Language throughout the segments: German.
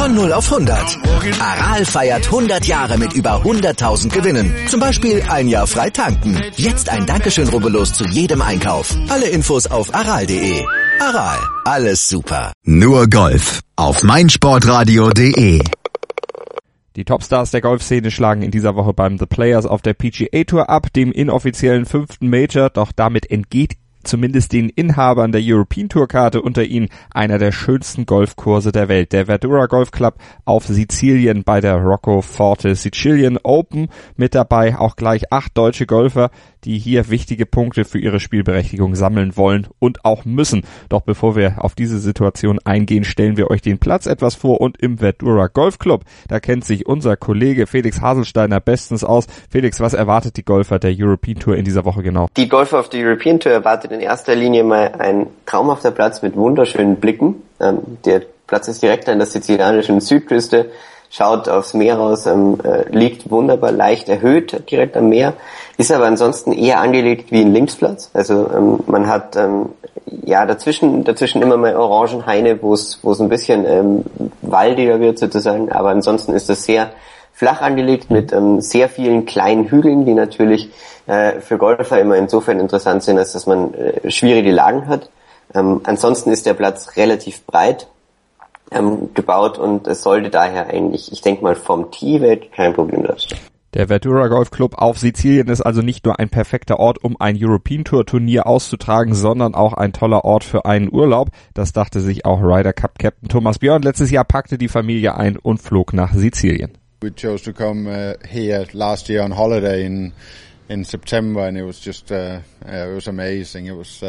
Von 0 auf 100. Aral feiert 100 Jahre mit über 100.000 Gewinnen. Zum Beispiel ein Jahr frei tanken. Jetzt ein Dankeschön, rubbellos zu jedem Einkauf. Alle Infos auf aral.de. Aral, alles super. Nur Golf auf meinsportradio.de. Die Topstars der Golfszene schlagen in dieser Woche beim The Players auf der PGA Tour ab, dem inoffiziellen 5. Major, doch damit entgeht zumindest den Inhabern der European Tour Karte unter ihnen einer der schönsten Golfkurse der Welt. Der Verdura Golf Club auf Sizilien bei der Roccoforte Sicilian Open. Mit dabei auch gleich 8 deutsche Golfer, die hier wichtige Punkte für ihre Spielberechtigung sammeln wollen und auch müssen. Doch bevor wir auf diese Situation eingehen, stellen wir euch den Platz etwas vor und im Verdura Golf Club, da kennt sich unser Kollege Felix Haselsteiner bestens aus. Felix, was erwartet die Golfer der European Tour in dieser Woche genau? Die Golfer auf der European Tour erwartet in erster Linie mal ein traumhafter Platz mit wunderschönen Blicken. Der Platz ist direkt an der sizilianischen Südküste, schaut aufs Meer raus, liegt wunderbar leicht erhöht direkt am Meer, ist aber ansonsten eher angelegt wie ein Linksplatz. Also man hat dazwischen immer mal Orangenhaine, wo es ein bisschen waldiger wird sozusagen, aber ansonsten ist das sehr flach angelegt mit sehr vielen kleinen Hügeln, die natürlich für Golfer immer insofern interessant sind, als dass man schwierige Lagen hat. Ansonsten ist der Platz relativ breit gebaut und es sollte daher eigentlich, ich denke mal, vom Tee weg kein Problem darstellen. Der Verdura Golf Club auf Sizilien ist also nicht nur ein perfekter Ort, um ein European Tour Turnier auszutragen, sondern auch ein toller Ort für einen Urlaub. Das dachte sich auch Ryder Cup Captain Thomas Björn. Letztes Jahr packte die Familie ein und flog nach Sizilien. We chose to come here last year on holiday in September, and it was just it was amazing.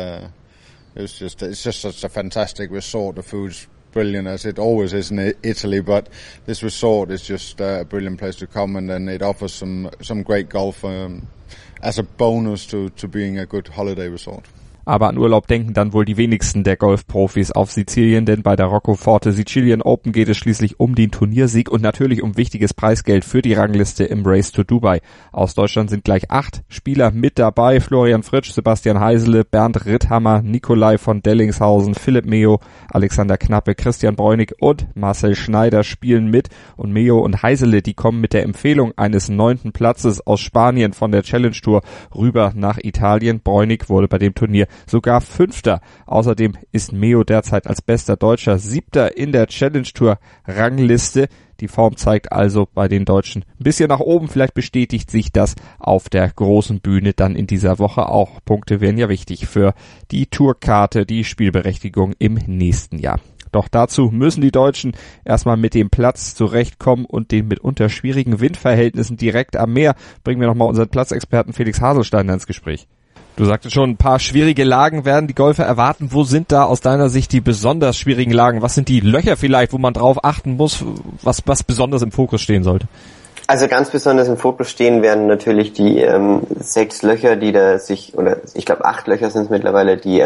It's just such a fantastic resort. The food's brilliant as it always is in Italy, but this resort is just a brilliant place to come, and then it offers some great golf as a bonus to being a good holiday resort. Aber an Urlaub denken dann wohl die wenigsten der Golfprofis auf Sizilien, denn bei der Roccoforte Sicilian Open geht es schließlich um den Turniersieg und natürlich um wichtiges Preisgeld für die Rangliste im Race to Dubai. Aus Deutschland sind gleich 8 Spieler mit dabei: Florian Fritsch, Sebastian Heisele, Bernd Ritthammer, Nikolai von Dellingshausen, Philipp Meo, Alexander Knappe, Christian Bräunig und Marcel Schneider spielen mit. Und Meo und Heisele, die kommen mit der Empfehlung eines 9. Platzes aus Spanien von der Challenge Tour rüber nach Italien. Bräunig wurde bei dem Turnier sogar 5. Außerdem ist Meo derzeit als bester Deutscher 7. in der Challenge Tour Rangliste. Die Form zeigt also bei den Deutschen ein bisschen nach oben. Vielleicht bestätigt sich das auf der großen Bühne dann in dieser Woche auch. Punkte wären ja wichtig für die Tourkarte, die Spielberechtigung im nächsten Jahr. Doch dazu müssen die Deutschen erstmal mit dem Platz zurechtkommen und den mitunter schwierigen Windverhältnissen direkt am Meer. Bringen wir nochmal unseren Platzexperten Felix Haselsteiner ins Gespräch. Du sagtest schon, ein paar schwierige Lagen werden die Golfer erwarten. Wo sind da aus deiner Sicht die besonders schwierigen Lagen? Was sind die Löcher vielleicht, wo man drauf achten muss, was besonders im Fokus stehen sollte? Also ganz besonders im Fokus stehen werden natürlich die 6 Löcher, die da sich, oder ich glaube 8 Löcher sind es mittlerweile, die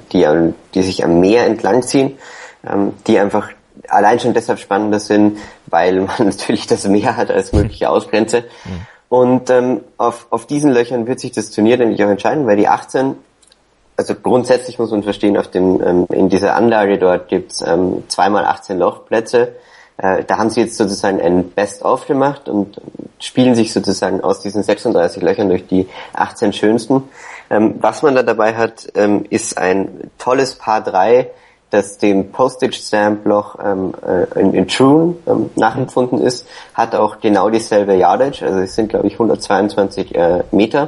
sich am Meer entlang ziehen, die einfach allein schon deshalb spannender sind, weil man natürlich das Meer hat als mögliche Ausgrenze. Und auf diesen Löchern wird sich das Turnier nämlich auch entscheiden, weil die 18, also grundsätzlich muss man verstehen, in dieser Anlage dort gibt's 2x18 Lochplätze. Da haben sie jetzt sozusagen ein Best-of gemacht und spielen sich sozusagen aus diesen 36 Löchern durch die 18 schönsten. Was man da dabei hat, ist ein tolles Par 3, das dem Postage-Stamp-Loch in Troon nachempfunden ist, hat auch genau dieselbe Yardage, also es sind glaube ich 122 Meter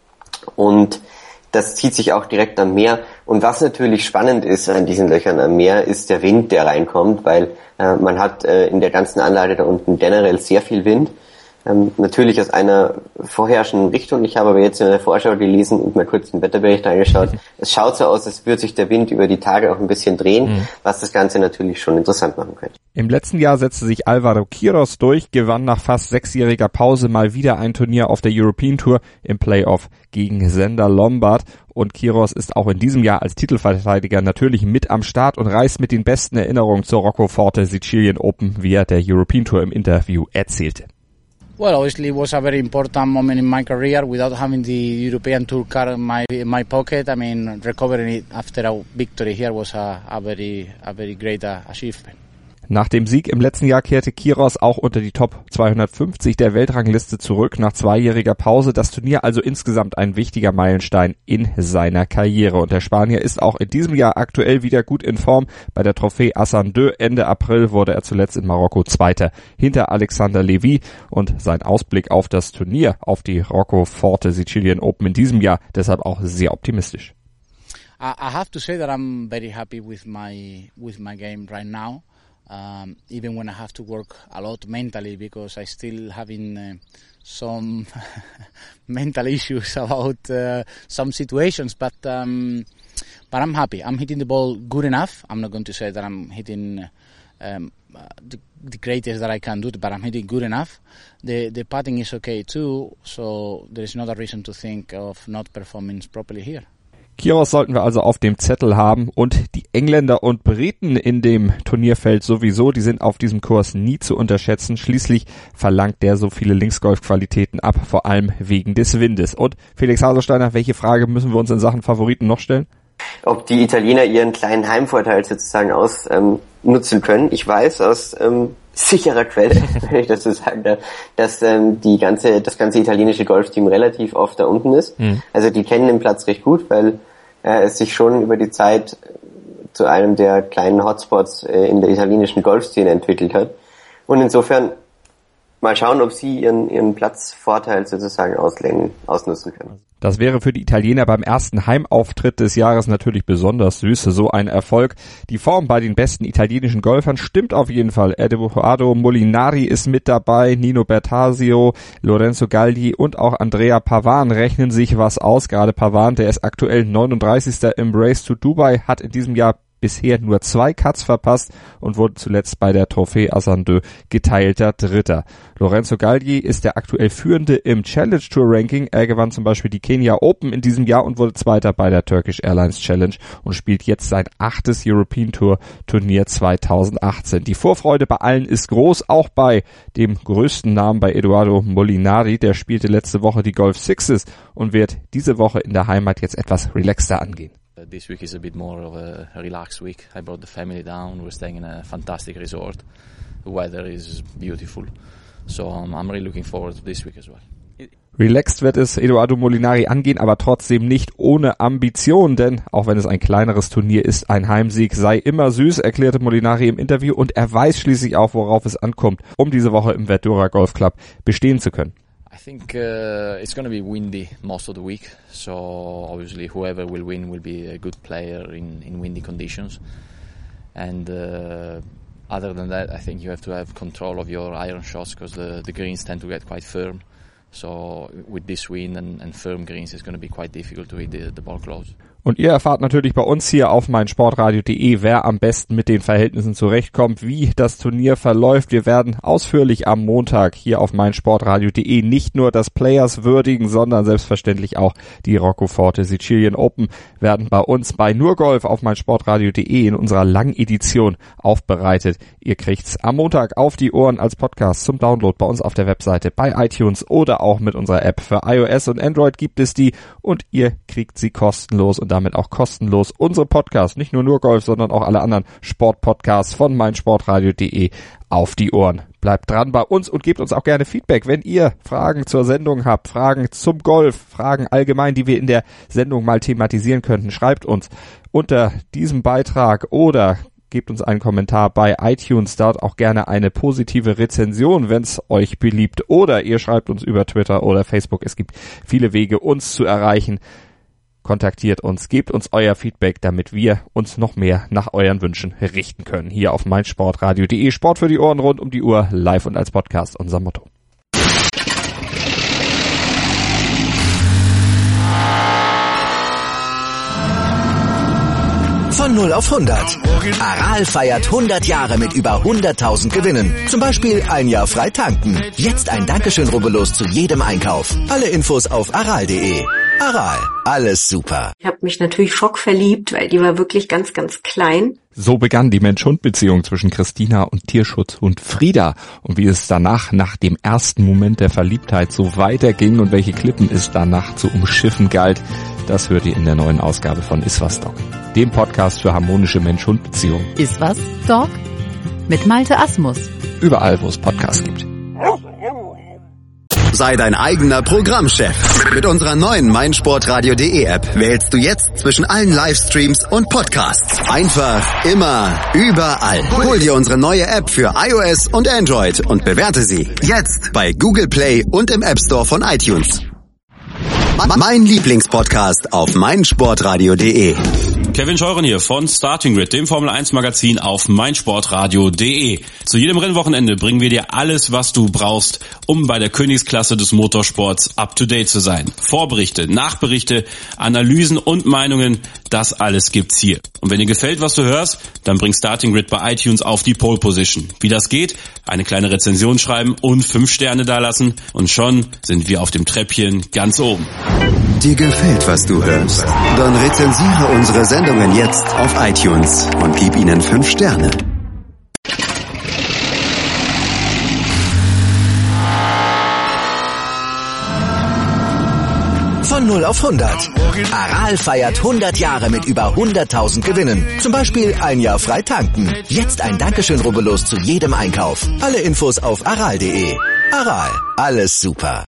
und das zieht sich auch direkt am Meer. Und was natürlich spannend ist an diesen Löchern am Meer, ist der Wind, der reinkommt, weil man hat in der ganzen Anlage da unten generell sehr viel Wind. Natürlich aus einer vorherrschenden Richtung. Ich habe aber jetzt in der Vorschau gelesen und mal kurz den Wetterbericht angeschaut. Es schaut so aus, als würde sich der Wind über die Tage auch ein bisschen drehen, was das Ganze natürlich schon interessant machen könnte. Im letzten Jahr setzte sich Álvaro Quiros durch, gewann nach fast 6-jähriger Pause mal wieder ein Turnier auf der European Tour im Playoff gegen Zander Lombard. Und Quiros ist auch in diesem Jahr als Titelverteidiger natürlich mit am Start und reist mit den besten Erinnerungen zur Roccoforte Sicilian Open, wie er der European Tour im Interview erzählte. Well, obviously it was a very important moment in my career. Without having the European Tour card in my pocket, I mean, recovering it after a victory here was a very great achievement. Nach dem Sieg im letzten Jahr kehrte Quiros auch unter die Top 250 der Weltrangliste zurück nach 2-jähriger Pause. Das Turnier also insgesamt ein wichtiger Meilenstein in seiner Karriere. Und der Spanier ist auch in diesem Jahr aktuell wieder gut in Form. Bei der Trophée Hassan II Ende April wurde er zuletzt in Marokko Zweiter hinter Alexander Levy. Und sein Ausblick auf das Turnier, auf die Roccoforte Sicilian Open in diesem Jahr, deshalb auch sehr optimistisch. I have to say that I'm very happy with my game right now. Even when I have to work a lot mentally, because I still having some mental issues about some situations, but I'm happy. I'm hitting the ball good enough. I'm not going to say that I'm hitting the greatest that I can do, but I'm hitting good enough. The putting is okay too, so there is not a reason to think of not performing properly here. Quiros sollten wir also auf dem Zettel haben und die Engländer und Briten in dem Turnierfeld sowieso, die sind auf diesem Kurs nie zu unterschätzen. Schließlich verlangt der so viele Linksgolf-Qualitäten ab, vor allem wegen des Windes. Und Felix Haselsteiner, welche Frage müssen wir uns in Sachen Favoriten noch stellen? Ob die Italiener ihren kleinen Heimvorteil sozusagen nutzen können. Ich weiß aus sicherer Quelle, wenn ich das so sagen darf, dass das ganze italienische Golfteam relativ oft da unten ist. Also die kennen den Platz recht gut, weil es sich schon über die Zeit zu einem der kleinen Hotspots in der italienischen Golfszene entwickelt hat. Und insofern mal schauen, ob sie ihren Platzvorteil sozusagen ausnutzen können. Das wäre für die Italiener beim ersten Heimauftritt des Jahres natürlich besonders süß, so ein Erfolg. Die Form bei den besten italienischen Golfern stimmt auf jeden Fall. Edoardo Molinari ist mit dabei, Nino Bertasio, Lorenzo Galdi und auch Andrea Pavan rechnen sich was aus. Gerade Pavan, der ist aktuell 39. im Race to Dubai, hat in diesem Jahr bisher nur 2 Cuts verpasst und wurde zuletzt bei der Trophée Hassan II geteilter Dritter. Lorenzo Galdi ist der aktuell Führende im Challenge Tour Ranking. Er gewann zum Beispiel die Kenya Open in diesem Jahr und wurde Zweiter bei der Turkish Airlines Challenge und spielt jetzt sein 8. European Tour Turnier 2018. Die Vorfreude bei allen ist groß, auch bei dem größten Namen, bei Edoardo Molinari. Der spielte letzte Woche die Golf Sixes und wird diese Woche in der Heimat jetzt etwas relaxter angehen. This week is a bit more of a relaxed week. I brought the family down. We're staying in a fantastic resort. The weather is beautiful. So I'm really looking forward to this week as well. Relaxed wird es Edoardo Molinari angehen, aber trotzdem nicht ohne Ambition, denn auch wenn es ein kleineres Turnier ist, ein Heimsieg sei immer süß, erklärte Molinari im Interview, und er weiß schließlich auch, worauf es ankommt, um diese Woche im Verdura Golf Club bestehen zu können. I think it's going to be windy most of the week, so obviously whoever will win will be a good player in windy conditions. And other than that, I think you have to have control of your iron shots because the greens tend to get quite firm. So with this wind and firm greens, it's going to be quite difficult to hit the ball close. Und ihr erfahrt natürlich bei uns hier auf meinsportradio.de, wer am besten mit den Verhältnissen zurechtkommt, wie das Turnier verläuft. Wir werden ausführlich am Montag hier auf meinsportradio.de nicht nur das Players würdigen, sondern selbstverständlich auch die Roccoforte Sicilian Open werden bei uns bei Nurgolf auf meinsportradio.de in unserer Langedition aufbereitet. Ihr kriegt's am Montag auf die Ohren als Podcast zum Download bei uns auf der Webseite, bei iTunes oder auch mit unserer App. Für iOS und Android gibt es die und ihr kriegt sie kostenlos und damit auch kostenlos unsere Podcasts, nicht nur Nurgolf, sondern auch alle anderen Sportpodcasts von meinsportradio.de auf die Ohren. Bleibt dran bei uns und gebt uns auch gerne Feedback, wenn ihr Fragen zur Sendung habt, Fragen zum Golf, Fragen allgemein, die wir in der Sendung mal thematisieren könnten. Schreibt uns unter diesem Beitrag oder gebt uns einen Kommentar bei iTunes, dort auch gerne eine positive Rezension, wenn es euch beliebt. Oder ihr schreibt uns über Twitter oder Facebook. Es gibt viele Wege, uns zu erreichen. Kontaktiert uns, gebt uns euer Feedback, damit wir uns noch mehr nach euren Wünschen richten können. Hier auf meinsportradio.de. Sport für die Ohren rund um die Uhr, live und als Podcast, unser Motto. Von 0 auf 100. Aral feiert 100 Jahre mit über 100.000 Gewinnen. Zum Beispiel ein Jahr frei tanken. Jetzt ein Dankeschön, rubbellos zu jedem Einkauf. Alle Infos auf aral.de. Aral, alles super. Ich habe mich natürlich schockverliebt, weil die war wirklich ganz, ganz klein. So begann die Mensch-Hund-Beziehung zwischen Christina und Tierschutzhund Frieda. Und wie es danach, nach dem ersten Moment der Verliebtheit, so weiterging und welche Klippen es danach zu umschiffen galt, das hört ihr in der neuen Ausgabe von Iswas Dog, dem Podcast für harmonische Mensch-Hund-Beziehungen. Iswas Dog? mit Malte Asmus. Überall, wo es Podcasts gibt. Sei dein eigener Programmchef. Mit unserer neuen meinsportradio.de App wählst du jetzt zwischen allen Livestreams und Podcasts. Einfach, immer, überall. Hol dir unsere neue App für iOS und Android und bewerte sie jetzt bei Google Play und im App Store von iTunes. Mein Lieblingspodcast auf meinsportradio.de. Kevin Scheuren hier von Starting Grid, dem Formel 1 Magazin auf meinsportradio.de. Zu jedem Rennwochenende bringen wir dir alles, was du brauchst, um bei der Königsklasse des Motorsports up to date zu sein. Vorberichte, Nachberichte, Analysen und Meinungen, das alles gibt's hier. Und wenn dir gefällt, was du hörst, dann bring Starting Grid bei iTunes auf die Pole Position. Wie das geht? Eine kleine Rezension schreiben und 5 Sterne dalassen und schon sind wir auf dem Treppchen ganz oben. Dir gefällt, was du hörst? Dann rezensiere unsere Sendungen jetzt auf iTunes und gib ihnen 5 Sterne. Von 0 auf 100. Aral feiert 100 Jahre mit über 100.000 Gewinnen. Zum Beispiel ein Jahr frei tanken. Jetzt ein Dankeschön, rubbellos zu jedem Einkauf. Alle Infos auf aral.de. Aral, alles super.